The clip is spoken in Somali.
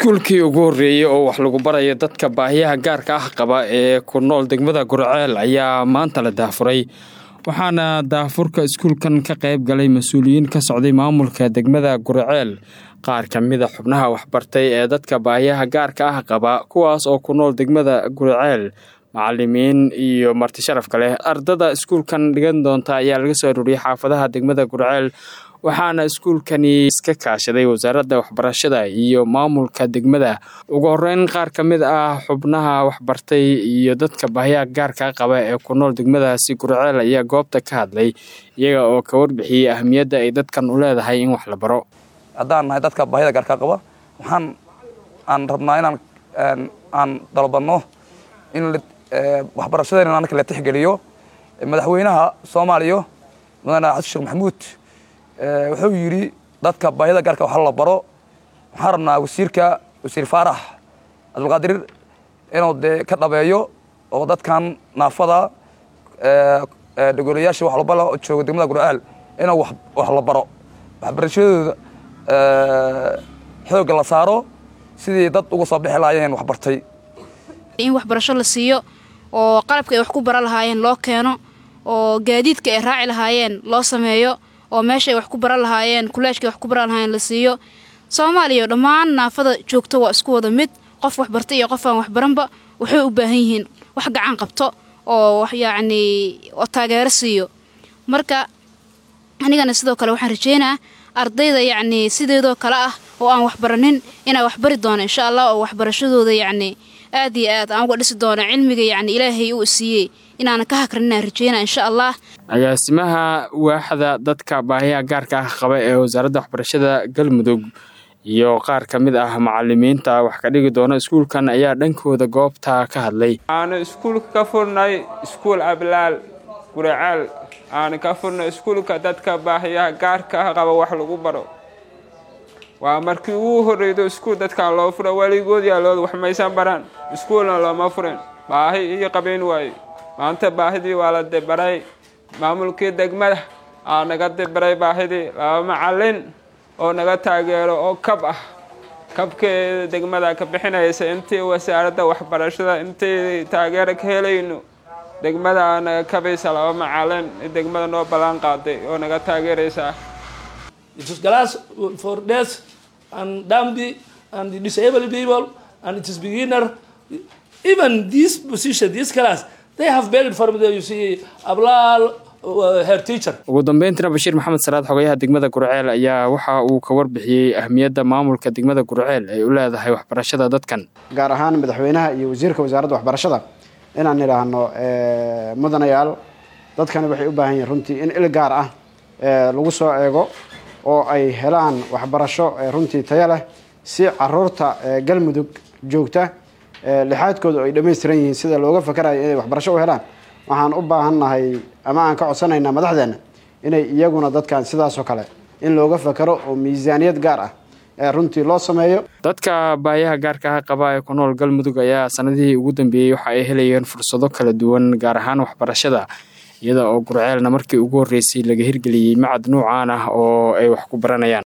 iskuulkii ugu horeeyay oo wax lagu barayo dadka baahiyaha gaarka ah qaba ee ku nool degmada Gurceel ayaa maanta la daafuray waxaana daafurka iskuulkan ka qayb galay mas'uuliyiin ka socday maamulka degmada Gurceel qaar kamid ah xubnaha waxbartay ee dadka baahiyaha gaarka ah qaba kuwaas oo ku nool degmada Gurceel macallimiin iyo marti sharaf kale ardada iskuulkan dhigan doonta ayaa laga soo ururiyay xaafadaha degmada Gurceel waxaana iskuulkani iska kaashaday wasaaradda waxbarashada iyo maamulka degmada ugu horeyn qaar kamid ah xubnaha waxbartay iyo dadka baahiyaha gaarka qaba ee ku nool degmadaasi Gurceel ayaa goobta ka hadlay iyaga oo ka warbixiyay ahmiyadda ay dadkan u leedahay in wax la baro haddaan nahay dadka baahida gaarka qaba waxaan rabnaa inaan aan dalbano in waxbarashada inaan kala tixgeliyo madaxweynaha Soomaaliya mudane Xasan Sheekh Maxamuud wuxuu yiri dadka baahida gaarka wax la baro waxaan rabnaa wasiir Faarax Abdulqaadir inuu ka dhabeeyo oo dadkan naafada degolayaasha wax la baro jooga degmada Gurceel inuu wax la baro waxbarashadooda xoog la saaro sidii dad ugu soo bixi lahaayeen wax bartay in waxbarasho la siiyo oo qalabka ay wax ku baran lahaayeen loo keeno oo gaadiidka ay raaci lahaayeen loo sameeyo oo meesha ay wax ku baran lahaayeen kuleeshka wax ku baran lahaayeen la siiyo Soomaaliya dhammaan naafada joogto waa isku wada mid qof wax bartay iyo qof aan wax baranba waxay u baahan yihiin wax gacan qabto oo wax oo taageero siiyo marka anigana sidoo kale waxaan rajeynayaa ardayda sideedoo kale ah oo aan wax baranin inay wax bari doonaan insha Allah oo waxbarashadooda aad iyo aad aan uga dhisi doono cilmiga Ilaahay uu siiyay inaan ka hakrina rajeyna insha Allah agaasimaha waaxda dadka baahiyaha gaarka ah qaba ee wasaaradda waxbarashada Galmudug iyo qaar kamid ah macallimiinta wax ka dhigi doona iskuulkan ayaa dhankooda goobta ka hadlay aan iskuulka ka furnay iskuul Ablaal Gurceel aan ka furnay iskuulka dadka baahiyaha gaarka ah qaba wax lagu baro waa markii uu horeeyo iskuul dadka loo furo waligood yaa loo wax maysan baran iskuulna lama furin baahi iyo qabeen way maanta baahidii waa la debaray maamulkii degmada aan naga debaray baahidii laba macallin oo naga taageero oo kabkeeda degmada ka bixinaysa intii wasaaradda waxbarashada intii taageero ka helayno degmada naga kabaysa laba macallin degmada noo balan qaaday oo naga taageeraysa It is glass for deaf and dumb and disabled people, and it is beginner. Even this position, this class, they have begged for me. You see, Ablal, her teacher. ugu dambeyntii Bashiir Maxamed Salaad xogayaha degmada Gurceel ayaa waxa uu ka warbixiyay ahmiyadda maamulka degmada Gurceel ay u leedahay waxbarashada dadkan gaar ahaan madaxweynaha iyo wasiirka wasaaradda waxbarashada inaan niraahno mudanayaal dadkan waxay u baahan yihiin runtii in il gaar ah lagu soo eego oo ay helaan waxbarasho runtii tayo leh si caruurta Galmudug joogta lixaadkooda ay dhameystiran yihiin sida looga fakarayo inay waxbarasho u helaan waxaan u baahanahay ama aan ka codsanaynaa madaxdeena inay iyaguna dadkan sidaas oo kale in looga fakaro oo miisaaniyad gaar ah runtii loo sameeyo dadka baahiyaha gaarka ah qaba ee ku nool Galmudug ayaa sanadihii ugu dambeeyay waxa ay helayeen fursado kala duwan gaar ahaan waxbarashada iyada oo Gurceelna markii ugu horeysay laga hirgeliyay macad noocan ah oo ay wax ku baranayaan